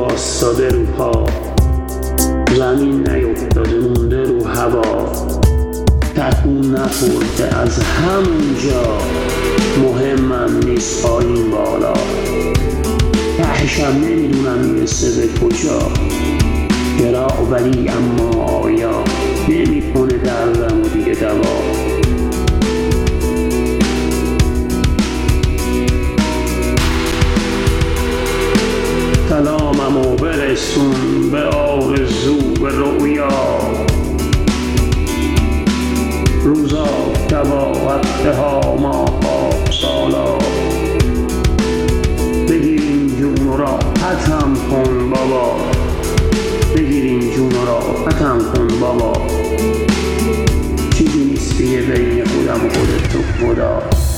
واسطاده رو پا، زمین نیفتاده مونده رو هوا، تکون نخورده از همونجا، مهمم نیست پایین بالا، تهشم نمیدونم میرسه به کجا، چرا ولی اما آیا نمیکنه دردم و دیگه دوا. سلاممو برسون به آرزو به رؤیا، روزا شبا هفته ها ماها سالا، بگیر این جون و راحتم کن بابا، بگیر این جون و راحتم کن بابا، چیزی نیست دیگه بین خودم و خودت و خدا.